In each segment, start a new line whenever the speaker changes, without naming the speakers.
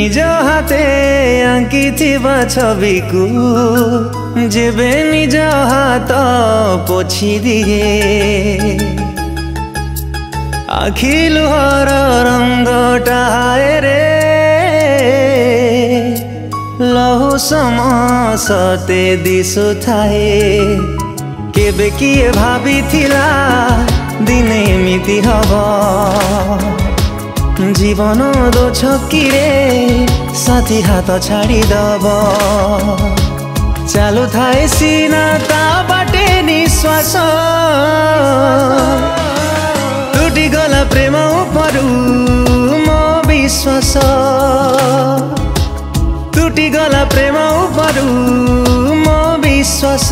निज हाथे आंकी थिबा छवि को जेबे निज हाथ पोछि दिए आखि लुहर रंगटा हाय रे लहु समसते दिशु थाए केबे किए भाभी थिला दिने एमिति हब जीवन दो छकीरे साथी हाथ छाड़ी दब चालू थाए सीना ता बाटे निश्वास टूटी गला प्रेम उपरू मो विश्वास टूटी गला प्रेम उपरू मो विश्वास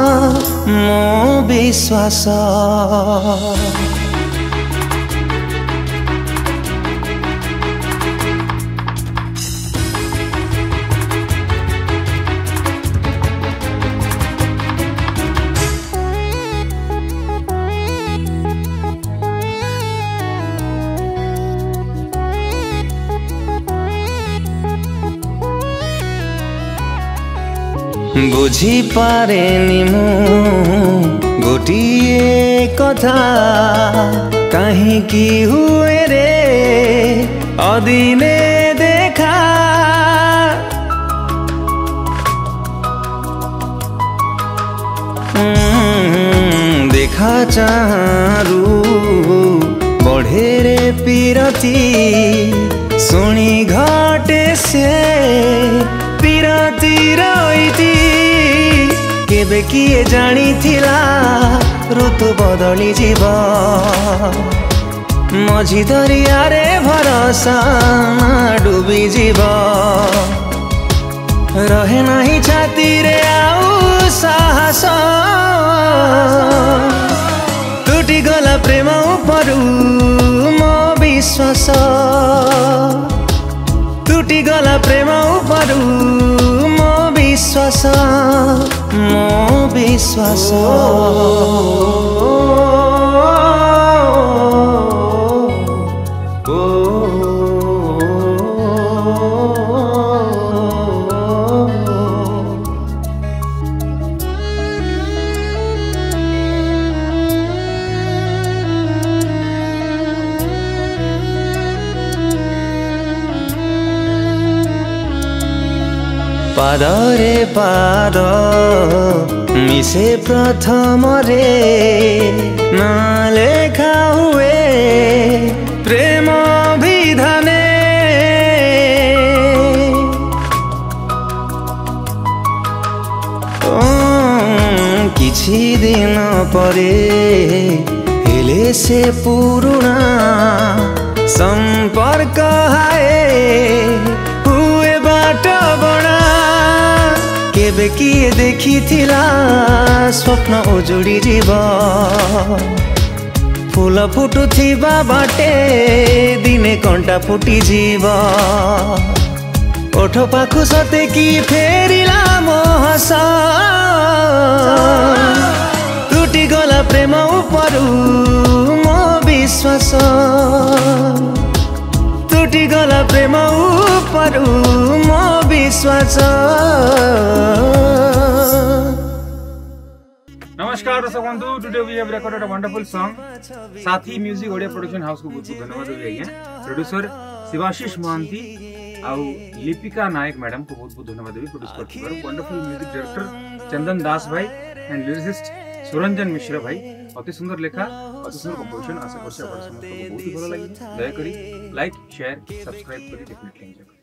बुझी पारेनी मु गोटिए कथा कहीं की हुए रे अदिने देखा देखा चारू बढ़े रे पीरती सुनी घाटे से पीरती रही केबे किए जानी थिला ऋतु बदली जीव मझी दरिया रे भरोसा डूबी जीव रहे नहीं छाती रे आउ साहस टूटी गला प्रेम उपरू मो विश्वास टूटी गला प्रेम उपरू मो विश्वास पादरे पाद मिसे प्रथम रे ना लेखा हुए प्रेम विधाने किछि दिन परे हेले से पुरुणा संपर्क हाए हुए बाट बणा केबे किए देखी थिला स्वप्न उजुड़ी जीव फूल फुटु थिबा बाटे दिने कंटा फुटी जीव ओठ पाखु सते की फेरिला मोहस टूटी गला प्रेम उपरू मो विश्वास टूटी गला प्रेम उपरू मो विश्वास।
नमस्कार दर्शक बंधु, today we have recorded a wonderful song. Sathi music Odia production house को बहुत धन्यवाद देबी आज्ञा। प्रोड्यूसर शिवाशीष महांती आउ लिपिका नायक मैडम को बहुत धन्यवाद देबी। प्रोड्यूस करथिबार wonderful music director Chandan Das भाई एंड लिरिसिस्ट सुरंजन मिश्रा भाई अति सुंदर लेखा अति सुंदर कंपोजिशन आशा करछि आपन समस्त को बहुत भलो लागि। दया करी लाइक शेयर सब्सक्राइब करी डेफिनेटली एंजॉय